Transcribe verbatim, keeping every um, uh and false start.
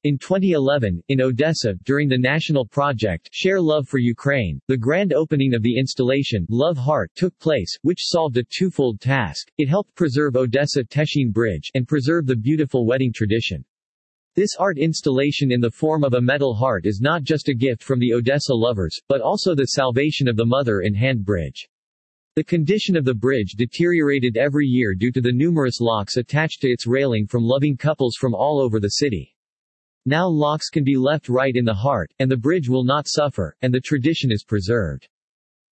In twenty eleven, in Odessa, during the national project Share Love for Ukraine, the grand opening of the installation Love Heart took place, which solved a twofold task. It helped preserve Odessa-Teshin Bridge and preserve the beautiful wedding tradition. This art installation in the form of a metal heart is not just a gift from the Odessa lovers, but also the salvation of the mother-in-hand bridge. The condition of the bridge deteriorated every year due to the numerous locks attached to its railing from loving couples from all over the city. Now locks can be left right in the heart, and the bridge will not suffer, and the tradition is preserved.